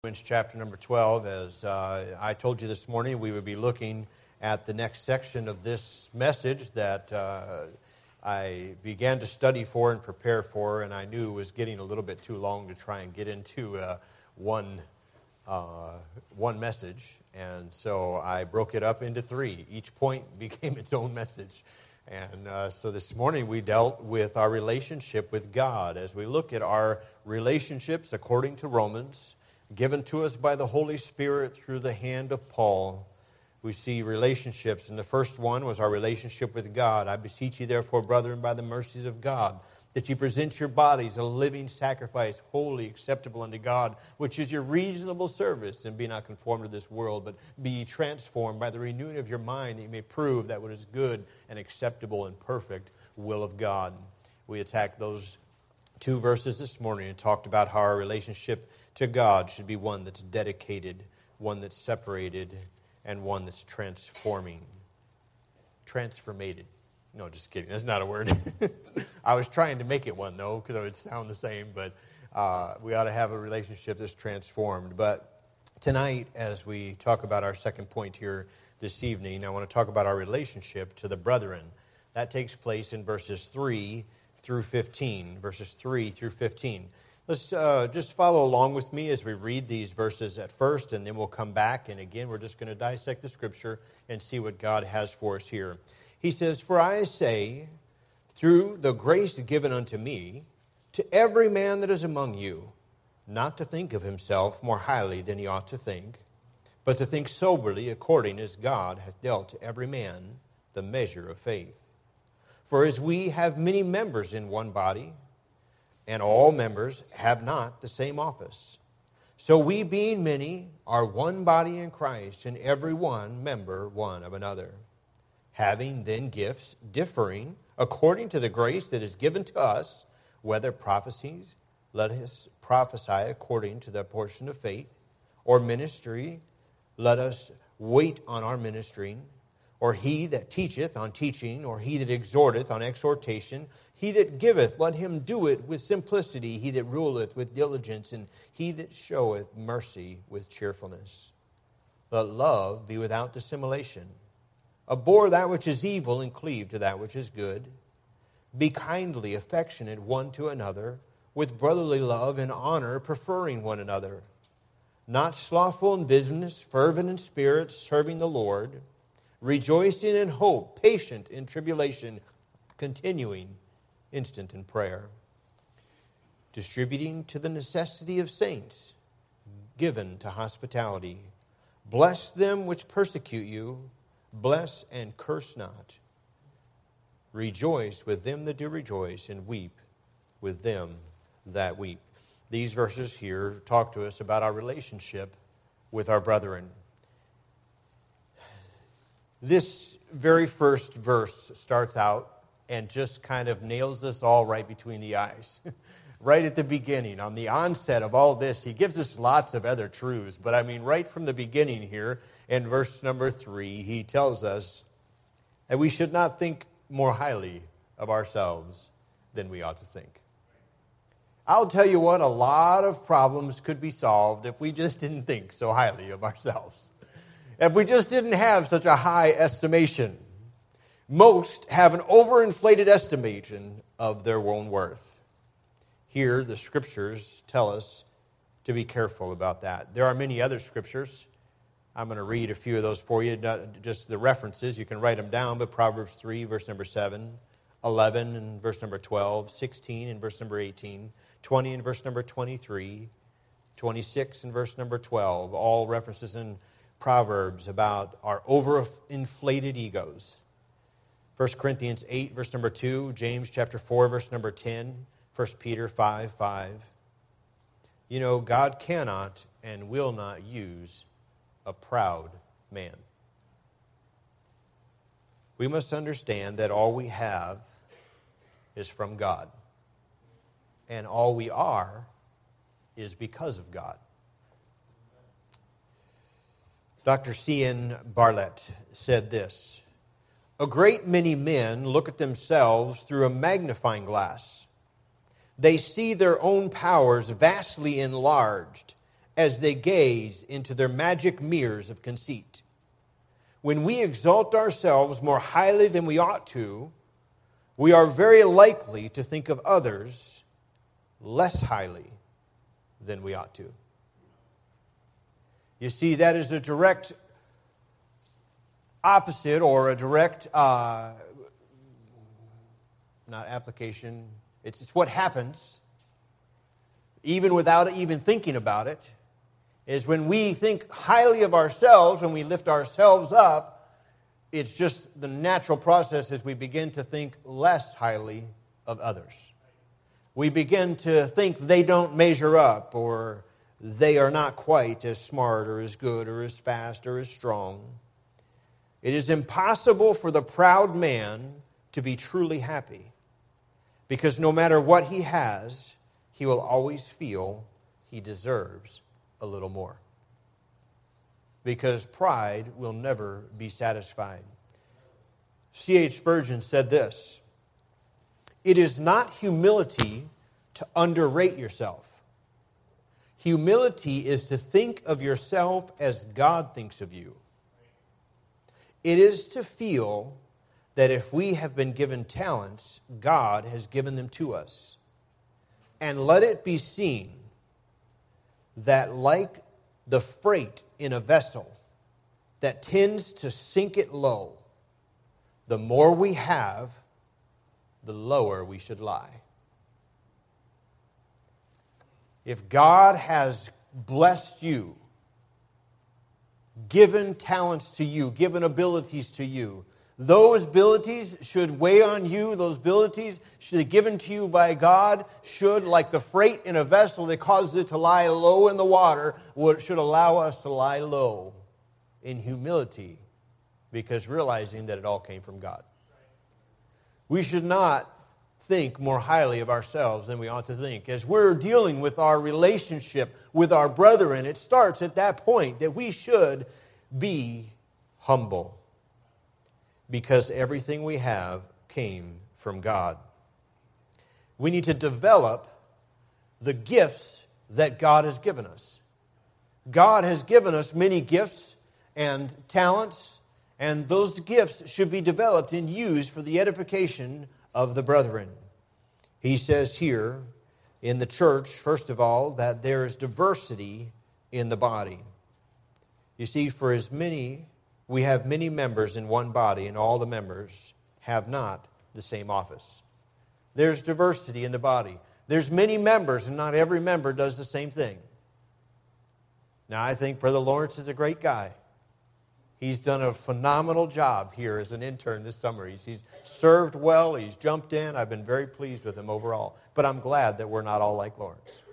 Romans chapter number 12. As I told you this morning, we would be looking at the next section of this message that I began to study for and prepare for, and I knew was getting a little bit too long to try and get into one message. And so I broke it up into three. Each point became its own message. And so this morning we dealt with our relationship with God as we look at our relationships according to Romans, given to us by the Holy Spirit through the hand of Paul. We see relationships, and the first one was our relationship with God. I beseech you, therefore, brethren, by the mercies of God, that you present your bodies a living sacrifice, holy, acceptable unto God, which is your reasonable service, and be not conformed to this world, but be ye transformed by the renewing of your mind, that you may prove that what is good and acceptable and perfect will of God. We attacked those two verses this morning and talked about how our relationship to God should be one that's dedicated, one that's separated, and one that's transforming. Transformated. No, just kidding. That's not a word. I was trying to make it one, though, because it would sound the same, but we ought to have a relationship that's transformed. But tonight, as we talk about our second point here this evening, I want to talk about our relationship to the brethren. That takes place in verses 3 through 15. Verses 3 through 15. Let's just follow along with me as we read these verses at first, and then we'll come back. And again, we're just going to dissect the Scripture and see what God has for us here. He says, "For I say, through the grace given unto me, to every man that is among you, not to think of himself more highly than he ought to think, but to think soberly according as God hath dealt to every man the measure of faith. For as we have many members in one body, and all members have not the same office, so we, being many, are one body in Christ, and every one member one of another. Having then gifts differing according to the grace that is given to us, whether prophecies, let us prophesy according to the portion of faith, or ministry, let us wait on our ministering, or he that teacheth on teaching, or he that exhorteth on exhortation. He that giveth, let him do it with simplicity. He that ruleth with diligence, and he that showeth mercy with cheerfulness. Let love be without dissimulation. Abhor that which is evil, and cleave to that which is good. Be kindly affectionate one to another, with brotherly love and honor, preferring one another. Not slothful in business, fervent in spirit, serving the Lord. Rejoicing in hope, patient in tribulation, continuing instant in prayer, distributing to the necessity of saints, given to hospitality. Bless them which persecute you, bless and curse not. Rejoice with them that do rejoice, and weep with them that weep." These verses here talk to us about our relationship with our brethren. This very first verse starts out and just kind of nails us all right between the eyes. Right at the beginning, on the onset of all this, he gives us lots of other truths. But I mean, right from the beginning here, in verse number 3, he tells us that we should not think more highly of ourselves than we ought to think. I'll tell you what, a lot of problems could be solved if we just didn't think so highly of ourselves. If we just didn't have such a high estimation. Most have an overinflated estimation of their own worth. Here, the Scriptures tell us to be careful about that. There are many other Scriptures. I'm going to read a few of those for you, not just the references. You can write them down, but Proverbs 3, verse number 7, 11 and verse number 12, 16 and verse number 18, 20 and verse number 23, 26 and verse number 12, all references in Proverbs about our overinflated egos. 1 Corinthians 8, verse number 2, James chapter 4, verse number 10, 1 Peter 5, 5. You know, God cannot and will not use a proud man. We must understand that all we have is from God, and all we are is because of God. Dr. C.N. Bartlett said this: "A great many men look at themselves through a magnifying glass. They see their own powers vastly enlarged as they gaze into their magic mirrors of conceit. When we exalt ourselves more highly than we ought to, we are very likely to think of others less highly than we ought to. You see, that is a direct opposite or a direct, not application, it's what happens, even without even thinking about it, is when we think highly of ourselves, when we lift ourselves up, it's just the natural process as we begin to think less highly of others. We begin to think they don't measure up, or they are not quite as smart or as good or as fast or as strong. It is impossible for the proud man to be truly happy, because no matter what he has, he will always feel he deserves a little more. Because pride will never be satisfied. C.H. Spurgeon said this: "It is not humility to underrate yourself. Humility is to think of yourself as God thinks of you. It is to feel that if we have been given talents, God has given them to us. And let it be seen that like the freight in a vessel that tends to sink it low, the more we have, the lower we should lie." If God has blessed you, given talents to you, given abilities to you, those abilities should weigh on you. Those abilities should be given to you by God, should, like the freight in a vessel that causes it to lie low in the water, should allow us to lie low in humility, because realizing that it all came from God. We should not think more highly of ourselves than we ought to think. As we're dealing with our relationship with our brethren, it starts at that point that we should be humble, because everything we have came from God. We need to develop the gifts that God has given us. God has given us many gifts and talents, and those gifts should be developed and used for the edification of the brethren. He says here in the church, first of all, that there is diversity in the body. You see, for as many, we have many members in one body, and all the members have not the same office. There's diversity in the body. There's many members, and not every member does the same thing. Now, I think Brother Lawrence is a great guy. He's done a phenomenal job here as an intern this summer. He's served well. He's jumped in. I've been very pleased with him overall. But I'm glad that we're not all like Lawrence.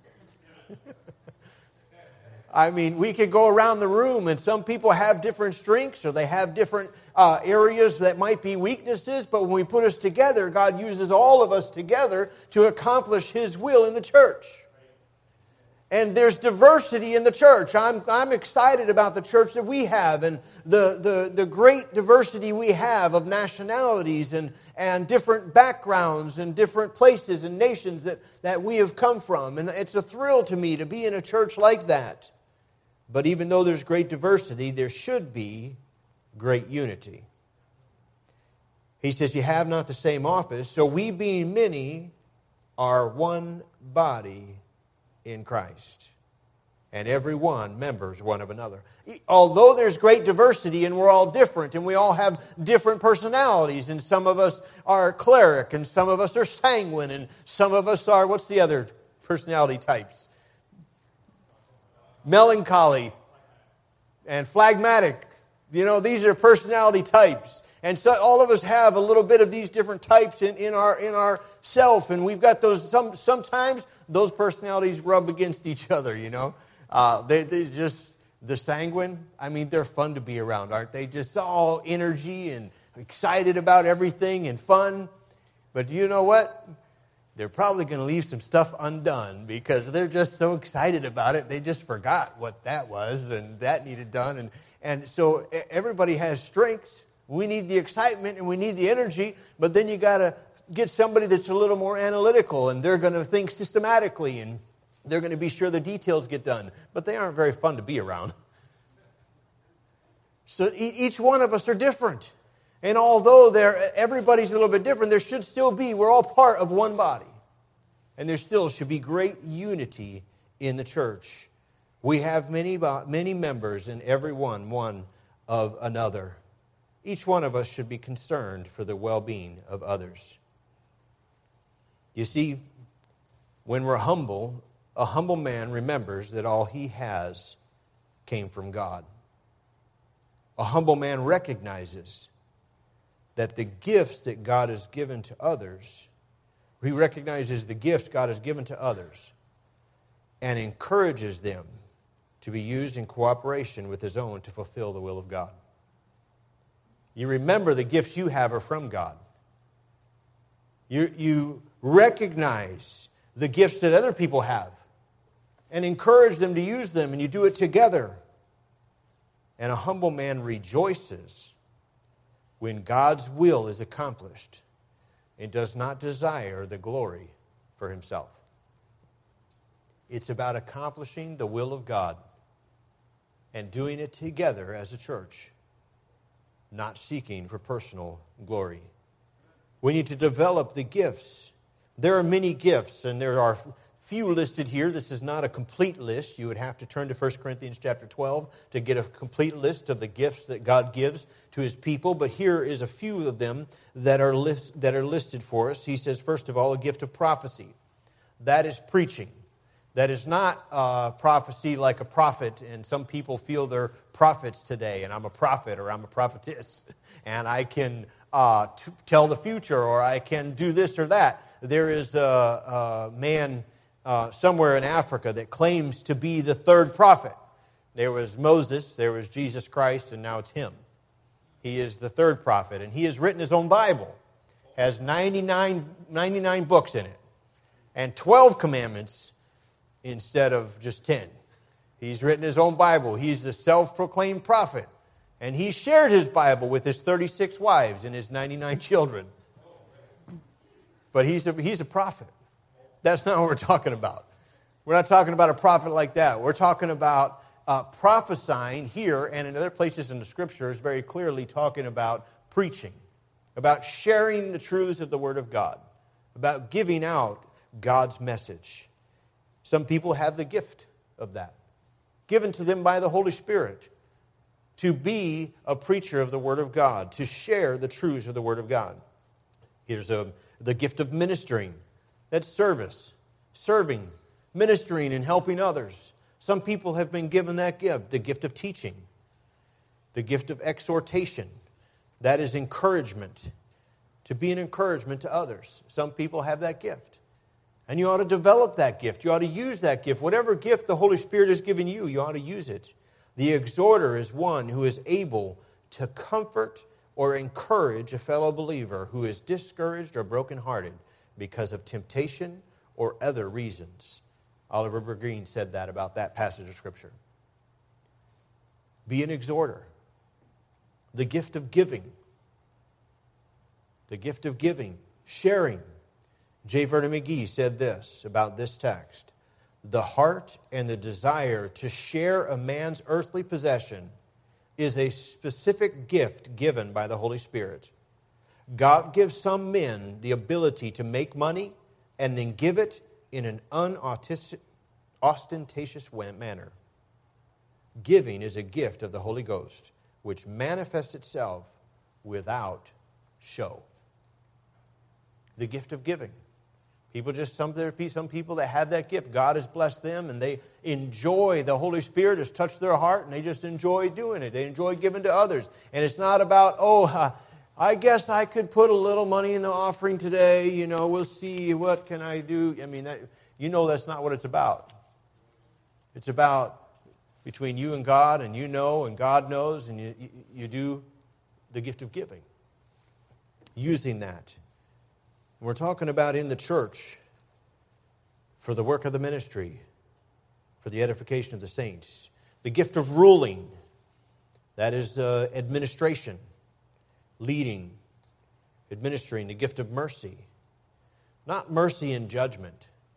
I mean, we could go around the room, and some people have different strengths, or they have different areas that might be weaknesses. But when we put us together, God uses all of us together to accomplish His will in the church. And there's diversity in the church. I'm excited about the church that we have, and the great diversity we have of nationalities and different backgrounds and different places and nations that we have come from. And it's a thrill to me to be in a church like that. But even though there's great diversity, there should be great unity. He says, you have not the same office, so we being many are one body in Christ, and every one members one of another. Although there's great diversity and we're all different and we all have different personalities, and some of us are choleric and some of us are sanguine and some of us are, what's the other personality types? Melancholy and phlegmatic. You know, these are personality types. And so all of us have a little bit of these different types in our self, and we've got those. Sometimes those personalities rub against each other. You know, they just the sanguine. I mean, they're fun to be around, aren't they? Just all energy and excited about everything and fun. But you know what? They're probably going to leave some stuff undone because they're just so excited about it. They just forgot what that was and that needed done, and so everybody has strengths. We need the excitement and we need the energy, but then you got to get somebody that's a little more analytical, and they're going to think systematically, and They're going to be sure the details get done, but they aren't very fun to be around. So each one of us are different. And although everybody's a little bit different, there should still be, we're all part of one body. And there still should be great unity in the church. We have many members, and every one of another. Each one of us should be concerned for the well-being of others. You see, when we're humble, a humble man remembers that all he has came from God. A humble man recognizes that the gifts that God has given to others, he recognizes the gifts God has given to others and encourages them to be used in cooperation with his own to fulfill the will of God. You remember the gifts you have are from God. You recognize the gifts that other people have and encourage them to use them, and you do it together. And a humble man rejoices when God's will is accomplished and does not desire the glory for himself. It's about accomplishing the will of God and doing it together as a church, not seeking for personal glory. We need to develop the gifts. There are many gifts, and there are few listed here. This is not a complete list. You would have to turn to 1 Corinthians chapter 12 to get a complete list of the gifts that God gives to his people. But here is a few of them that are listed for us. He says, first of all, a gift of prophecy. That is preaching. That is not prophecy like a prophet, and some people feel they're prophets today, and I'm a prophet or I'm a prophetess, and I can tell the future, or I can do this or that. There is a man somewhere in Africa that claims to be the third prophet. There was Moses, there was Jesus Christ, and now it's him. He is the third prophet, and he has written his own Bible. Has 99 books in it, and 12 commandments instead of just 10. He's written his own Bible. He's a self-proclaimed prophet, and he shared his Bible with his 36 wives and his 99 children. But he's a prophet. That's not what we're talking about. We're not talking about a prophet like that. We're talking about prophesying here and in other places in the Scriptures, very clearly talking about preaching, about sharing the truths of the Word of God, about giving out God's message. Some people have the gift of that, given to them by the Holy Spirit, to be a preacher of the Word of God, to share the truths of the Word of God. Here's the gift of ministering. That's service, serving, ministering, and helping others. Some people have been given that gift, the gift of teaching, the gift of exhortation. That is encouragement, to be an encouragement to others. Some people have that gift. And you ought to develop that gift. You ought to use that gift. Whatever gift the Holy Spirit has given you, you ought to use it. The exhorter is one who is able to comfort or encourage a fellow believer who is discouraged or brokenhearted because of temptation or other reasons. Oliver Bergreen said that about that passage of Scripture. Be an exhorter. The gift of giving. The gift of giving. Sharing. J. Vernon McGee said this about this text. The heart and the desire to share a man's earthly possession is a specific gift given by the Holy Spirit. God gives some men the ability to make money and then give it in an unostentatious manner. Giving is a gift of the Holy Ghost, which manifests itself without show. The gift of giving. Some people that have that gift, God has blessed them, and they enjoy, the Holy Spirit has touched their heart, and they just enjoy doing it. They enjoy giving to others. And it's not about, I guess I could put a little money in the offering today. We'll see, what can I do? That's not what it's about. It's about between you and God, and and God knows, and you do the gift of giving. Using that. We're talking about in the church for the work of the ministry, for the edification of the saints. The gift of ruling, that is administration, leading, administering. The gift of mercy, not mercy and judgment,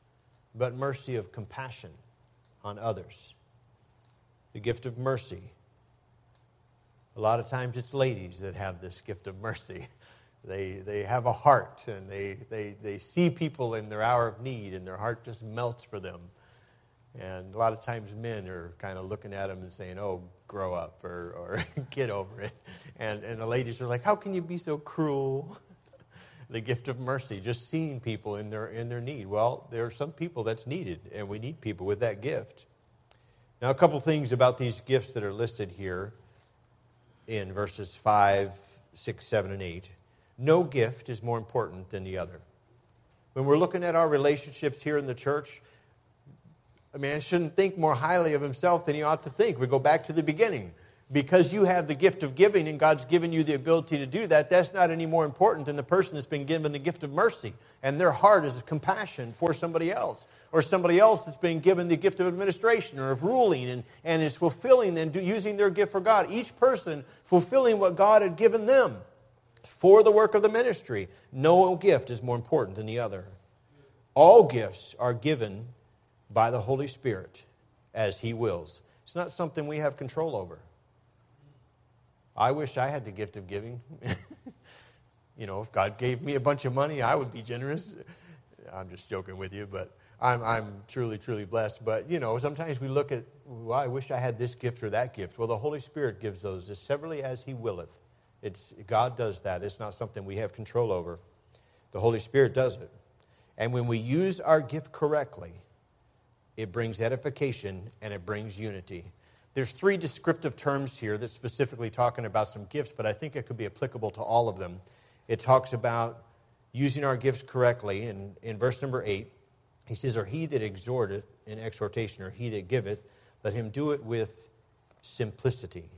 but mercy of compassion on others. The gift of mercy. A lot of times it's ladies that have this gift of mercy. They have a heart, and they see people in their hour of need, and their heart just melts for them. And a lot of times men are kind of looking at them and saying, oh, grow up, or get over it. And the ladies are like, how can you be so cruel? The gift of mercy, just seeing people in their need. Well, there are some people that's needed, and we need people with that gift. Now, a couple things about these gifts that are listed here in verses 5, 6, 7, and 8. No gift is more important than the other. When we're looking at our relationships here in the church, a man shouldn't think more highly of himself than he ought to think. We go back to the beginning. Because you have the gift of giving and God's given you the ability to do that, that's not any more important than the person that's been given the gift of mercy. And their heart is compassion for somebody else. Or somebody else that's been given the gift of administration or of ruling and is fulfilling and using their gift for God. Each person fulfilling what God had given them for the work of the ministry. No gift is more important than the other. All gifts are given by the Holy Spirit as He wills. It's not something we have control over. I wish I had the gift of giving. If God gave me a bunch of money, I would be generous. I'm just joking with you, but I'm truly, truly blessed. But, sometimes we look at, well, I wish I had this gift or that gift. Well, the Holy Spirit gives those as severally as He willeth. God does that. It's not something we have control over. The Holy Spirit does it. And when we use our gift correctly, it brings edification and it brings unity. There's 3 descriptive terms here that's specifically talking about some gifts, but I think it could be applicable to all of them. It talks about using our gifts correctly. And in verse number 8, he says, or he that exhorteth in exhortation, or he that giveth, let him do it with simplicity.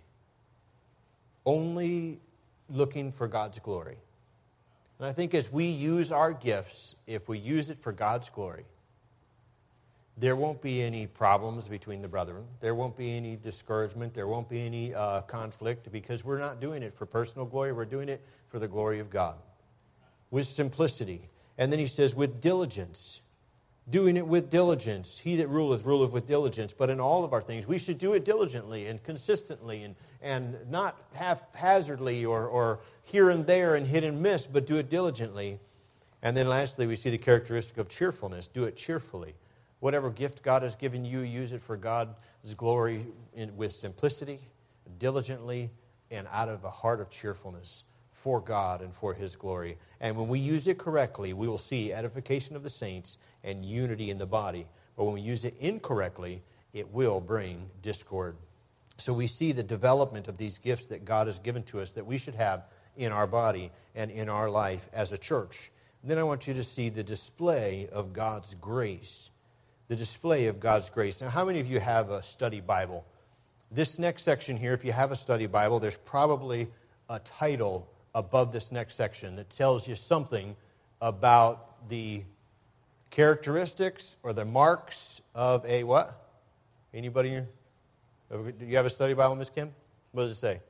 Only looking for God's glory. And I think as we use our gifts, if we use it for God's glory, there won't be any problems between the brethren. There won't be any discouragement. There won't be any conflict, because we're not doing it for personal glory. We're doing it for the glory of God. With simplicity. And then he says, with diligence. Doing it with diligence. He that ruleth, ruleth with diligence. But in all of our things, we should do it diligently and consistently and not haphazardly or here and there and hit and miss, but do it diligently. And then lastly, we see the characteristic of cheerfulness. Do it cheerfully. Whatever gift God has given you, use it for God's glory with simplicity, diligently, and out of a heart of cheerfulness for God and for His glory. And when we use it correctly, we will see edification of the saints and unity in the body. But when we use it incorrectly, it will bring discord. So we see the development of these gifts that God has given to us that we should have in our body and in our life as a church. And then I want you to see the display of God's grace. The display of God's grace. Now, how many of you have a study Bible? This next section here, if you have a study Bible, there's probably a title above this next section that tells you something about the characteristics or the marks of a what? Anybody? Do you have a study Bible, Miss Kim? What does it say?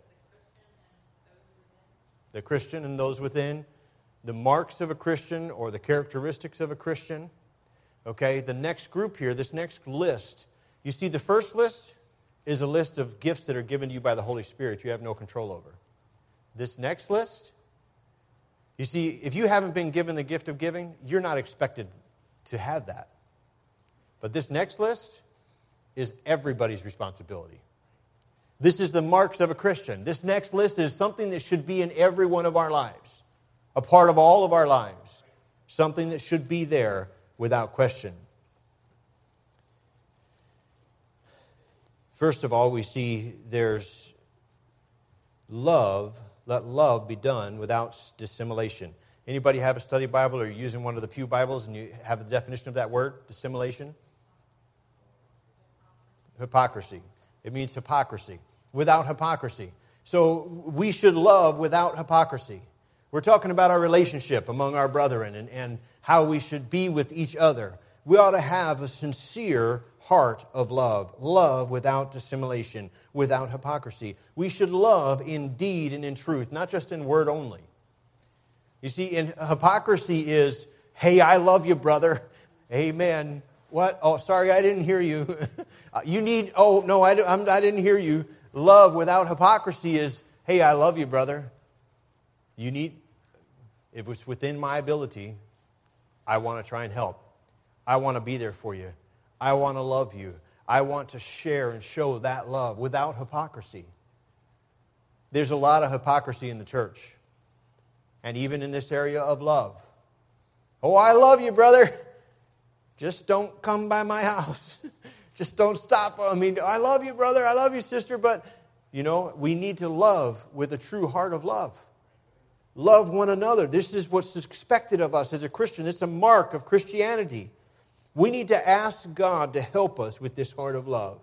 The Christian and those within. The marks of a Christian or the characteristics of a Christian. Okay, the next group here, this next list, you see the first list is a list of gifts that are given to you by the Holy Spirit you have no control over. This next list, you see, if you haven't been given the gift of giving, you're not expected to have that. But this next list is everybody's responsibility. This is the marks of a Christian. This next list is something that should be in every one of our lives, a part of all of our lives, something that should be there without question. First of all, we see there's love. Let love be done without dissimulation. Anybody have a study Bible or you're using one of the Pew Bibles and you have the definition of that word, dissimulation? Hypocrisy. It means hypocrisy. Without hypocrisy. So we should love without hypocrisy. We're talking about our relationship among our brethren and how we should be with each other. We ought to have a sincere heart of love. Love without dissimulation, without hypocrisy. We should love in deed and in truth, not just in word only. You see, hypocrisy is, hey, I love you, brother. Amen. What? Oh, sorry, I didn't hear you. You need, oh, no, I didn't hear you. Love without hypocrisy is, hey, I love you, brother. You need, if it's within my ability, I want to try and help. I want to be there for you. I want to love you. I want to share and show that love without hypocrisy. There's a lot of hypocrisy in the church. And even in this area of love. Oh, I love you, brother. Just don't come by my house. Just don't stop. I mean, I love you, brother. I love you, sister. But, we need to love with a true heart of love. Love one another. This is what's expected of us as a Christian. It's a mark of Christianity. We need to ask God to help us with this heart of love.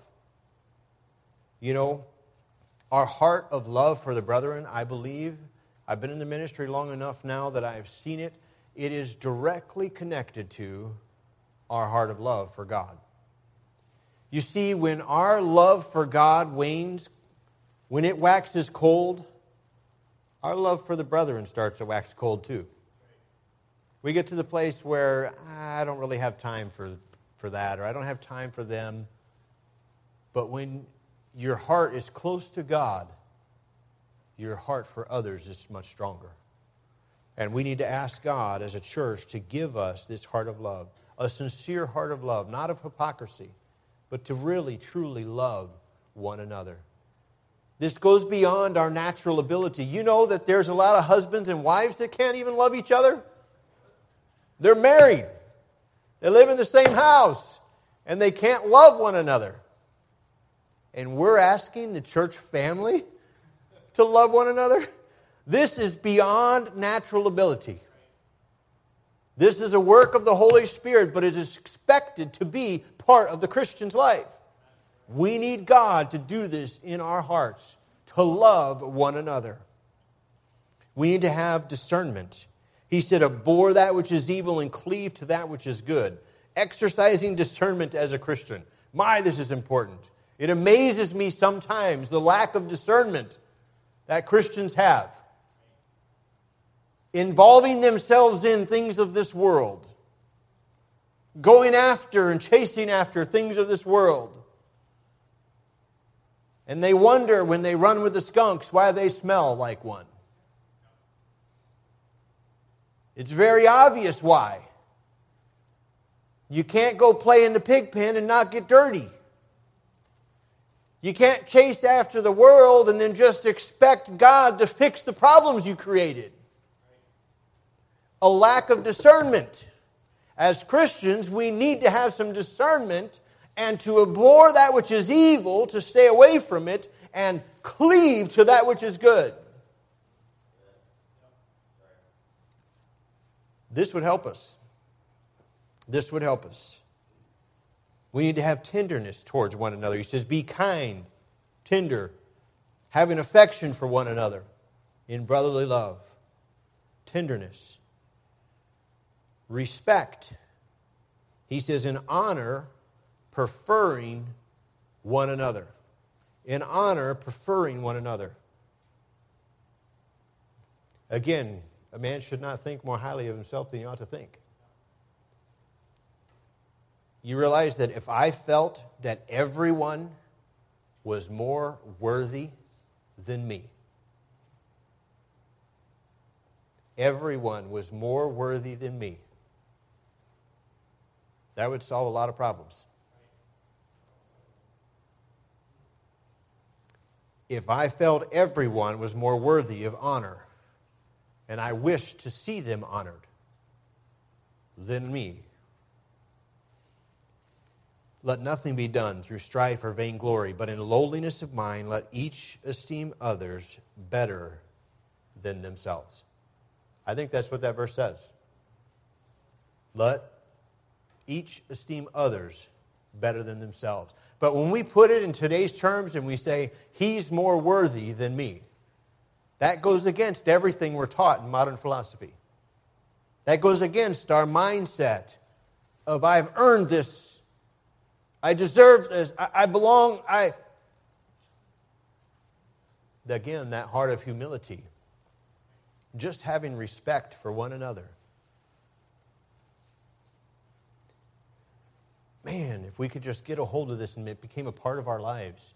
Our heart of love for the brethren, I believe, I've been in the ministry long enough now that I have seen it. It is directly connected to our heart of love for God. You see, when our love for God wanes, when it waxes cold, our love for the brethren starts to wax cold too. We get to the place where I don't really have time for that, or I don't have time for them. But when your heart is close to God, your heart for others is much stronger. And we need to ask God as a church to give us this heart of love, a sincere heart of love, not of hypocrisy, but to really, truly love one another. This goes beyond our natural ability. You know that there's a lot of husbands and wives that can't even love each other? They're married. They live in the same house, and they can't love one another. And we're asking the church family to love one another? This is beyond natural ability. This is a work of the Holy Spirit, but it is expected to be part of the Christian's life. We need God to do this in our hearts, to love one another. We need to have discernment. He said, abhor that which is evil and cleave to that which is good. Exercising discernment as a Christian. This is important. It amazes me sometimes the lack of discernment that Christians have. Involving themselves in things of this world. Going after and chasing after things of this world. And they wonder when they run with the skunks why they smell like one. It's very obvious why. You can't go play in the pig pen and not get dirty. You can't chase after the world and then just expect God to fix the problems you created. A lack of discernment. As Christians, we need to have some discernment and to abhor that which is evil, to stay away from it, and cleave to that which is good. This would help us. This would help us. We need to have tenderness towards one another. He says, be kind, tender, having affection for one another in brotherly love. Tenderness. Respect. He says, in honor, preferring one another. In honor, preferring one another. Again, a man should not think more highly of himself than he ought to think. You realize that if I felt that everyone was more worthy than me, everyone was more worthy than me, that would solve a lot of problems. If I felt everyone was more worthy of honor, and I wished to see them honored than me, let nothing be done through strife or vainglory, but in lowliness of mind let each esteem others better than themselves. I think that's what that verse says. Let each esteem others better than themselves. But when we put it in today's terms and we say, he's more worthy than me, that goes against everything we're taught in modern philosophy. That goes against our mindset of I've earned this, I deserve this, I belong, Again, that heart of humility. Just having respect for one another. Man, if we could just get a hold of this and it became a part of our lives,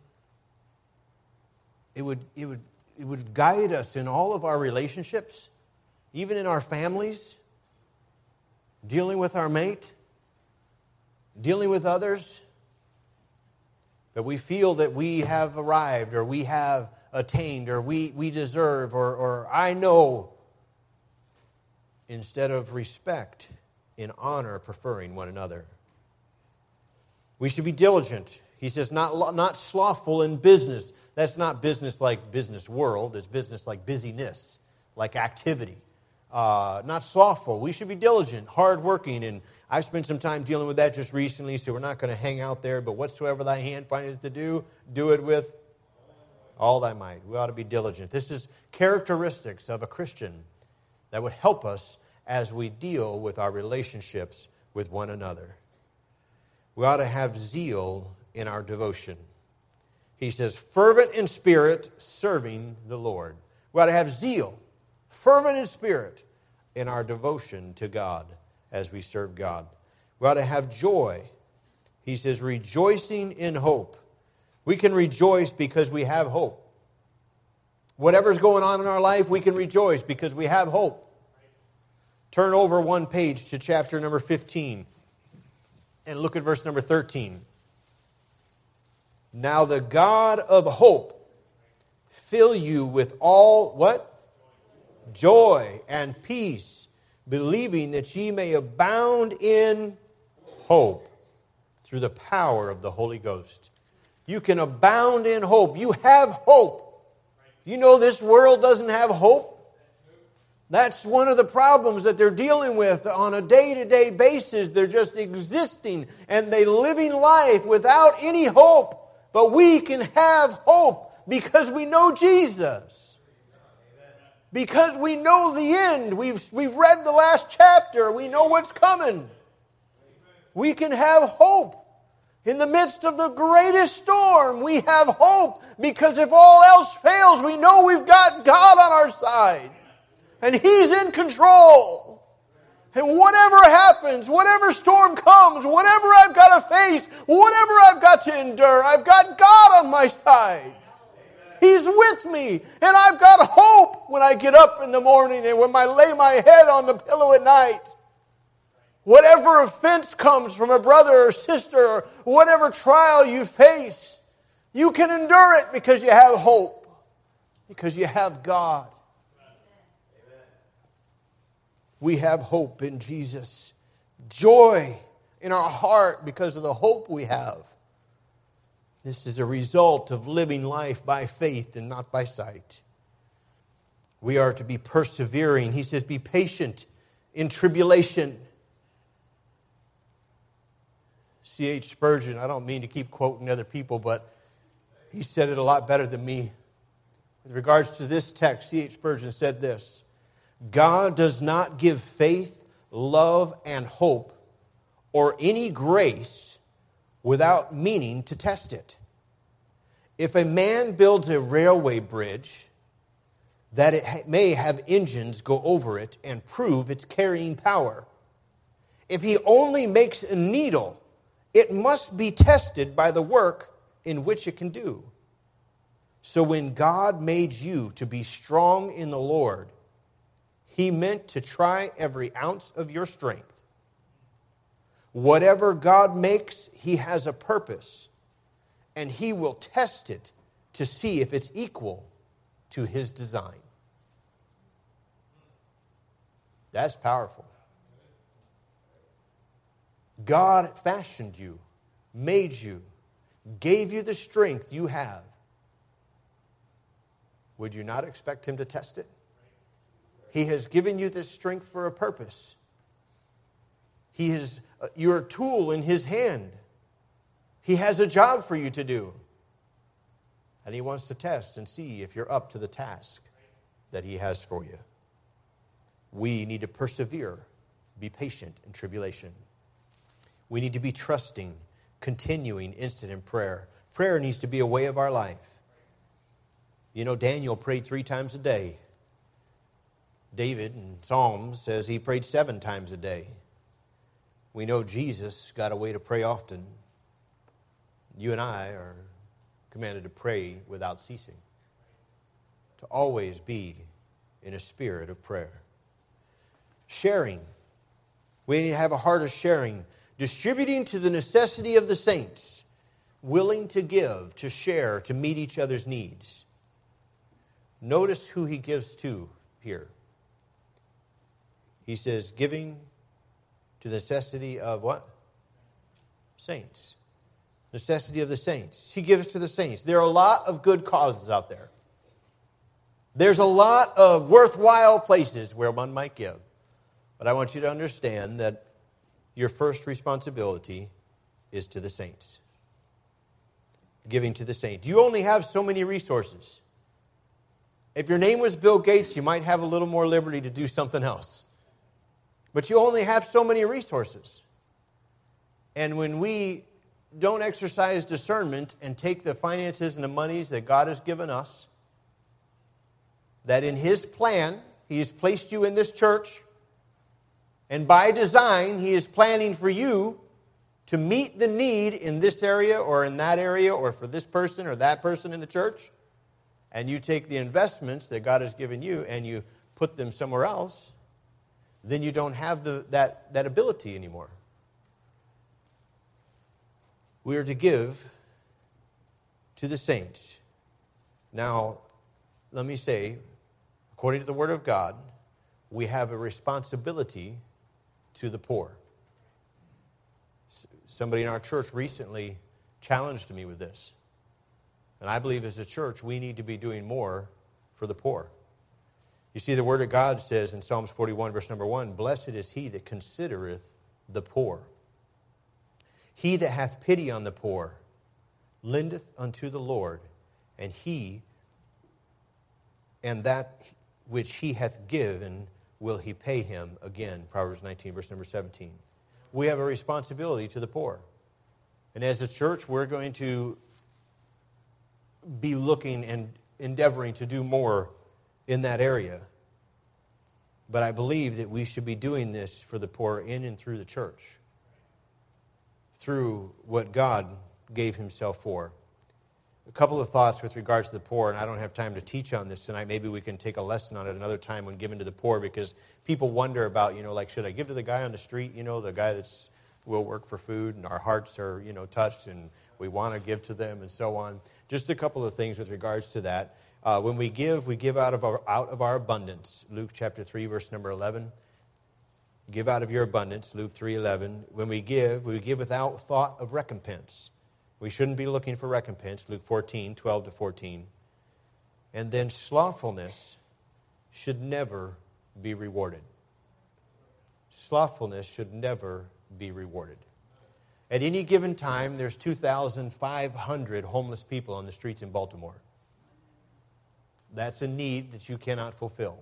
it would guide us in all of our relationships, even in our families, dealing with our mate, dealing with others, that we feel that we have arrived or we have attained or we deserve or I know, instead of respect, in honor, preferring one another. We should be diligent. He says, not slothful in business. That's not business like business world. It's business like busyness, like activity. Not slothful. We should be diligent, hardworking, and I've spent some time dealing with that just recently, so we're not going to hang out there. But whatsoever thy hand findeth to do, do it with all thy might. We ought to be diligent. This is characteristics of a Christian that would help us as we deal with our relationships with one another. We ought to have zeal in our devotion. He says, fervent in spirit, serving the Lord. We ought to have zeal, fervent in spirit, in our devotion to God as we serve God. We ought to have joy. He says, rejoicing in hope. We can rejoice because we have hope. Whatever's going on in our life, we can rejoice because we have hope. Turn over one page to chapter number 15 and look at verse number 13. Now the God of hope fill you with all, what? Joy and peace, believing that ye may abound in hope through the power of the Holy Ghost. You can abound in hope. You have hope. You know this world doesn't have hope. That's one of the problems that they're dealing with on a day-to-day basis. They're just existing and they're living life without any hope. But we can have hope because we know Jesus. Because we know the end. We've read the last chapter. We know what's coming. We can have hope. In the midst of the greatest storm, we have hope because if all else fails, we know we've got God on our side. And He's in control. And whatever happens, whatever storm comes, whatever I've got to face, whatever I've got to endure, I've got God on my side. He's with me. And I've got hope when I get up in the morning and when I lay my head on the pillow at night. Whatever offense comes from a brother or sister, or whatever trial you face, you can endure it because you have hope. Because you have God. We have hope in Jesus. Joy in our heart because of the hope we have. This is a result of living life by faith and not by sight. We are to be persevering. He says, be patient in tribulation. C.H. Spurgeon, I don't mean to keep quoting other people, but he said it a lot better than me. With regards to this text, C.H. Spurgeon said this: God does not give faith, love, and hope, or any grace without meaning to test it. If a man builds a railway bridge, that it may have engines go over it and prove its carrying power. If he only makes a needle, it must be tested by the work in which it can do. So when God made you to be strong in the Lord, He meant to try every ounce of your strength. Whatever God makes, He has a purpose, and He will test it to see if it's equal to His design. That's powerful. God fashioned you, made you, gave you the strength you have. Would you not expect Him to test it? He has given you this strength for a purpose. He is your tool in His hand. He has a job for you to do. And He wants to test and see if you're up to the task that He has for you. We need to persevere, be patient in tribulation. We need to be trusting, continuing, instant in prayer. Prayer needs to be a way of our life. You know, Daniel prayed 3 times a day. David in Psalms says he prayed 7 times a day. We know Jesus got a way to pray often. You and I are commanded to pray without ceasing, to always be in a spirit of prayer. Sharing. We need to have a heart of sharing, distributing to the necessity of the saints, willing to give, to share, to meet each other's needs. Notice who he gives to here. He says, giving to the necessity of what? Saints. Necessity of the saints. He gives to the saints. There are a lot of good causes out there. There's a lot of worthwhile places where one might give. But I want you to understand that your first responsibility is to the saints. Giving to the saints. You only have so many resources. If your name was Bill Gates, you might have a little more liberty to do something else. But you only have so many resources. And when we don't exercise discernment and take the finances and the monies that God has given us, that in His plan, He has placed you in this church, and by design, He is planning for you to meet the need in this area or in that area or for this person or that person in the church, and you take the investments that God has given you and you put them somewhere else, then you don't have that ability anymore. We are to give to the saints. Now, let me say, according to the Word of God, we have a responsibility to the poor. Somebody in our church recently challenged me with this. And I believe as a church, we need to be doing more for the poor. You see, the Word of God says in Psalms 41, verse number 1, "Blessed is he that considereth the poor. He that hath pity on the poor lendeth unto the Lord, and that which he hath given will he pay him again." Proverbs 19, verse number 17. We have a responsibility to the poor. And as a church, we're going to be looking and endeavoring to do more in that area. But I believe that we should be doing this for the poor in and through the church, through what God gave Himself for. A couple of thoughts with regards to the poor, and I don't have time to teach on this tonight. Maybe we can take a lesson on it another time when giving to the poor, because people wonder about, like, should I give to the guy on the street, the guy that's will work for food, and our hearts are, touched, and we want to give to them, and so on. Just a couple of things with regards to that. When we give out of our abundance. Luke chapter 3, verse number 11. Give out of your abundance, Luke 3:11. When we give without thought of recompense. We shouldn't be looking for recompense, Luke 14, 12 to 14. And then slothfulness should never be rewarded. Slothfulness should never be rewarded. At any given time, there's 2,500 homeless people on the streets in Baltimore. That's a need that you cannot fulfill.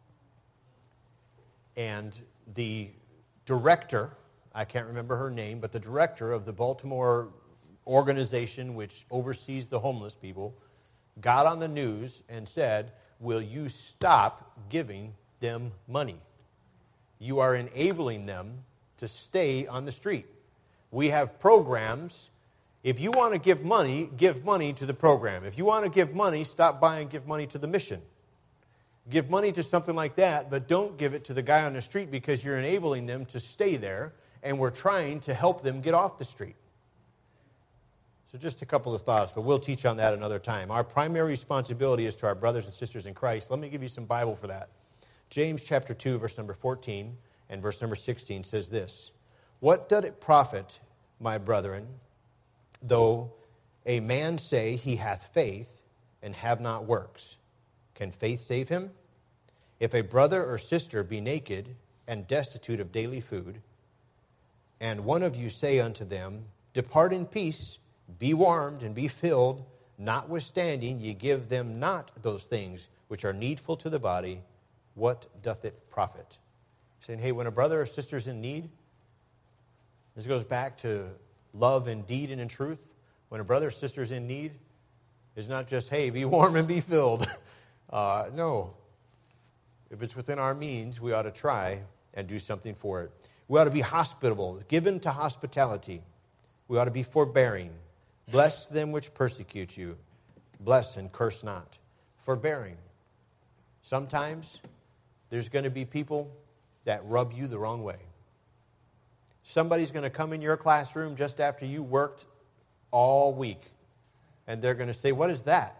And the director, I can't remember her name, but the director of the Baltimore organization which oversees the homeless people got on the news and said, "Will you stop giving them money? You are enabling them to stay on the street. We have programs. If you want to give money to the program. If you want to give money, stop by and give money to the mission. Give money to something like that, but don't give it to the guy on the street, because you're enabling them to stay there, and we're trying to help them get off the street." So just a couple of thoughts, but we'll teach on that another time. Our primary responsibility is to our brothers and sisters in Christ. Let me give you some Bible for that. James chapter 2, verse number 14 and verse number 16 says this: "What doth it profit, my brethren, though a man say he hath faith and have not works? Can faith save him? If a brother or sister be naked and destitute of daily food, and one of you say unto them, Depart in peace, be warmed and be filled, notwithstanding ye give them not those things which are needful to the body, what doth it profit?" Saying, hey, when a brother or sister is in need, this goes back to love in deed and in truth. When a brother or sister is in need, it's not just, hey, be warm and be filled. No. If it's within our means, we ought to try and do something for it. We ought to be hospitable, given to hospitality. We ought to be forbearing. Bless them which persecute you. Bless and curse not. Forbearing. Sometimes there's going to be people that rub you the wrong way. Somebody's going to come in your classroom just after you worked all week, and they're going to say, "What is that?"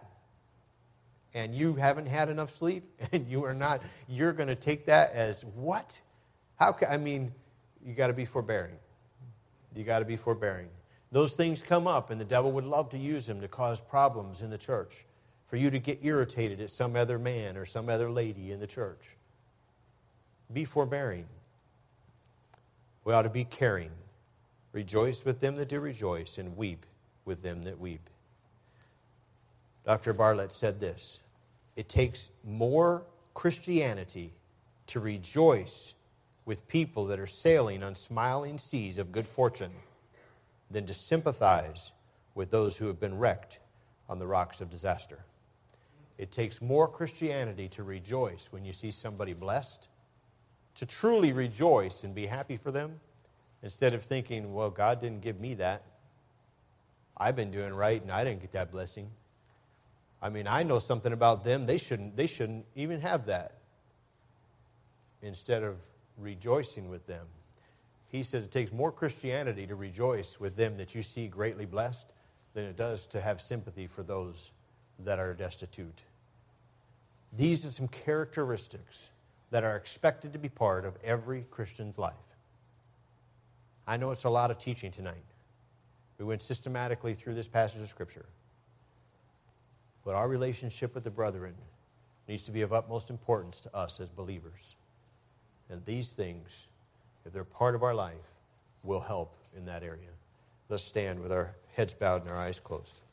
And you haven't had enough sleep, and you're going to take that as, "What? You got to be forbearing. You got to be forbearing. Those things come up, and the devil would love to use them to cause problems in the church, for you to get irritated at some other man or some other lady in the church. Be forbearing. We ought to be caring. Rejoice with them that do rejoice, and weep with them that weep. Dr. Bartlett said this: it takes more Christianity to rejoice with people that are sailing on smiling seas of good fortune than to sympathize with those who have been wrecked on the rocks of disaster. It takes more Christianity to rejoice when you see somebody blessed, to truly rejoice and be happy for them, instead of thinking, "Well, God didn't give me that. I've been doing right and I didn't get that blessing. I know something about them. They shouldn't even have that." Instead of rejoicing with them. He said it takes more Christianity to rejoice with them that you see greatly blessed than it does to have sympathy for those that are destitute. These are some characteristics that are expected to be part of every Christian's life. I know it's a lot of teaching tonight. We went systematically through this passage of Scripture. But our relationship with the brethren needs to be of utmost importance to us as believers. And these things, if they're part of our life, will help in that area. Let's stand with our heads bowed and our eyes closed.